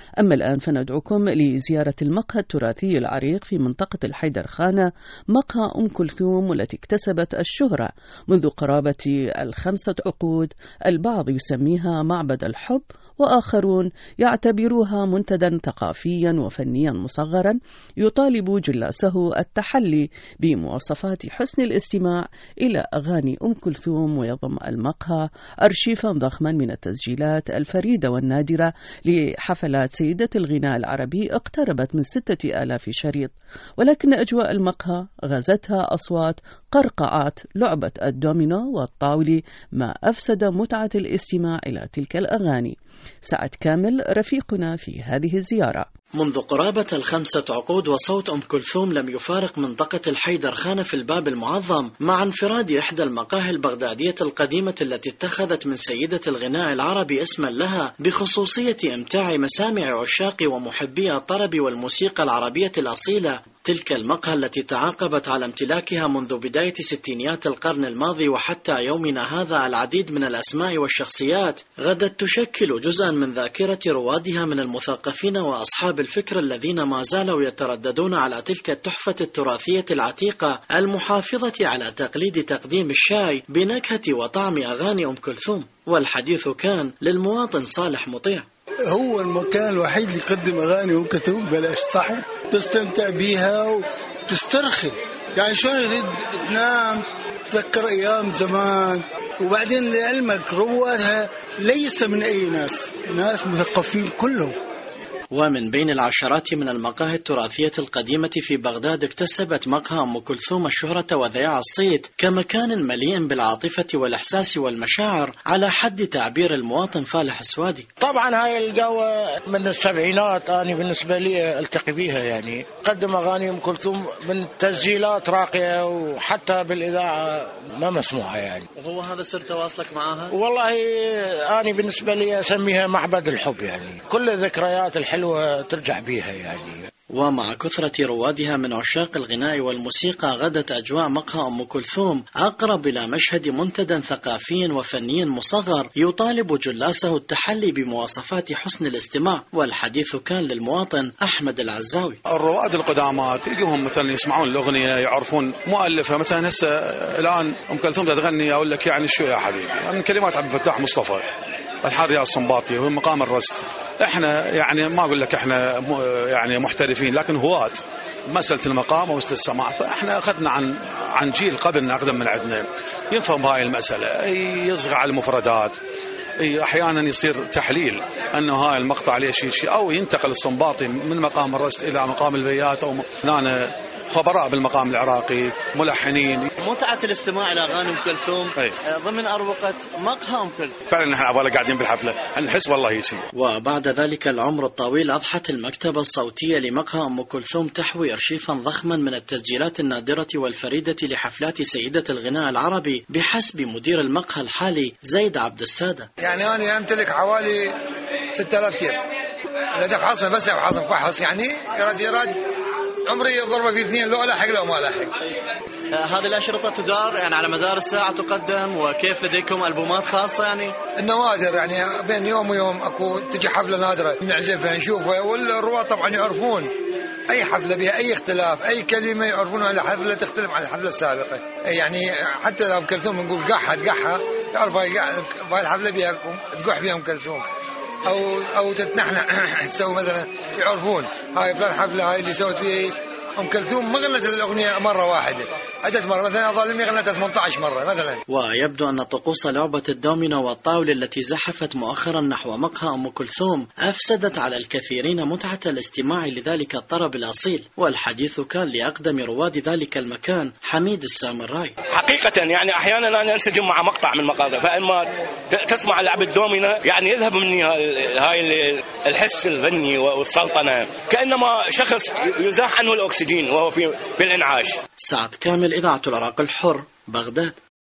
أما الآن فندعوكم لزيارة المقهى التراثي العريق في منطقة الحيدر خانة، مقهى أم كلثوم، والتي اكتسبت الشهرة منذ قرابة 5 عقود. البعض يسميها معبد الحب، وآخرون يعتبروها منتدى ثقافيا وفنيا مصغرا يطالب جلاسه التحلي بمواصفات حسن الاستماع إلى أغاني أم كلثوم. ويضم المقهى أرشيفا ضخما من التسجيلات الفريدة والنادرة لحفلات سيدة الغناء العربي اقتربت من 6000 شريط، ولكن أجواء المقهى غزتها أصوات قرقعات لعبة الدومينو والطاولة، ما أفسد متعة الاستماع إلى تلك الأغاني. سعد كامل رفيقنا في هذه الزيارة. منذ قرابة 5 عقود وصوت أم كلثوم لم يفارق منطقة الحيدر خانة في الباب المعظم، مع انفراد إحدى المقاهي البغدادية القديمة التي اتخذت من سيدة الغناء العربي اسما لها، بخصوصية إمتاع مسامع عشاق ومحبي الطرب والموسيقى العربية الأصيلة. تلك المقهى التي تعاقبت على امتلاكها منذ بداية ستينيات القرن الماضي وحتى يومنا هذا العديد من الأسماء والشخصيات، غدت تشكل جزءا من ذاكرة روادها من المثقفين وأصحاب الفكر الذين ما زالوا يترددون على تلك التحفة التراثية العتيقة المحافظة على تقليد تقديم الشاي بنكهة وطعم أغاني أم كلثوم. والحديث كان للمواطن صالح مطيع. هو المكان الوحيد اللي يقدم أغاني أم كلثوم بلاش، صحيح تستمتع بيها وتسترخي، يعني شلون تنام تذكر أيام زمان. وبعدين لعلمك روادها ليس من أي ناس مثقفين كلهم. ومن بين العشرات من المقاهي التراثية القديمة في بغداد، اكتسبت مقهى أم كلثوم الشهرة وذياع الصيت كمكان مليء بالعاطفة والإحساس والمشاعر، على حد تعبير المواطن فالح السوادي. طبعا هاي القهوة من السبعينات أنا بالنسبة لي ألتقي بيها، يعني قدم أغاني أم كلثوم من تسجيلات راقية وحتى بالإذاعة ما مسموعة يعني. وهو هذا سر تواصلك معها؟ والله أنا بالنسبة لي أسميها معبد الحب، يعني كل ذكريات الحلوة ترجع بيها يعني. ومع كثرة روادها من عشاق الغناء والموسيقى، غدت أجواء مقهى أم كلثوم أقرب إلى مشهد منتدى ثقافي وفني مصغر يطالب جلاسه التحلي بمواصفات حسن الاستماع. والحديث كان للمواطن أحمد العزاوي. الرواد القدامات تلقيهم مثلا يسمعون الأغنية يعرفون مؤلفها، مثلا هسه الآن أم كلثوم تغني أقول لك يعني شو يا حبيبي، من كلمات عبد الفتاح مصطفى، الحان رياض السنباطي وهو مقام الرست. احنا يعني ما اقول لك احنا يعني محترفين، لكن هواة مسألة المقام ومسألة السماع، فاحنا اخذنا عن جيل قبلنا اقدم من عندنا يفهم هاي المسألة، يصغى على المفردات، احيانا يصير تحليل انه هاي المقطع ليش شيء، او ينتقل السنباطي من مقام الرست الى مقام البيات، او هنا خبراء بالمقام العراقي ملحنين. متعة الاستماع إلى أغاني أم كلثوم ضمن أروقة مقهى أم كلثوم. فعلا نحن عبالة قاعدين بالحفلة نحس والله هيك. وبعد ذلك العمر الطويل أضحت المكتبة الصوتية لمقهى أم كلثوم تحوي أرشيفا ضخما من التسجيلات النادرة والفريدة لحفلات سيدة الغناء العربي، بحسب مدير المقهى الحالي زيد عبد السادة. يعني أنا أمتلك حوالي 6000 تير، إذا دفع بس حصل فحص يعني يراد عمري ضربة في 2 لو ألاحق لو ما ألاحق. هذه الأشرطة تدار يعني على مدار الساعة تقدم، وكيف لديكم ألبومات خاصة؟ يعني النوادر يعني بين يوم ويوم أكو تجي حفلة نادرة نعزفها نشوفها، والرواد طبعا يعرفون أي حفلة بها أي اختلاف، أي كلمة يعرفون أن الحفلة تختلف عن الحفلة السابقة. يعني حتى إذا أم كلثوم نقول قحة يعرف هاي الحفلة بها تقح بها أم كلثوم، أو تتنحنح تسوي مثلا يعرفون هاي فلان حفلة هاي اللي سوت بيه أم كلثوم. ما غنت الأغنية مرة واحدة، عدة مرة، مثلا أظلمي غنتها 18 مرة مثلا. ويبدو أن طقوس لعبة الدومينو والطاولة التي زحفت مؤخرا نحو مقهى أم كلثوم أفسدت على الكثيرين متعة الاستماع لذلك الطرب الأصيل. والحديث كان لأقدم رواد ذلك المكان حميد السامراي. حقيقة يعني أحيانا أنا أنسجم مع مقطع من المقاطع، فإما تسمع لعبة الدومينو يعني يذهب مني هاي الحس الغني والسلطنة، كأنما شخص يزاح عنه الأكسجين وهو في الإنعاش. سعد كامل، إذاعة العراق الحر، بغداد.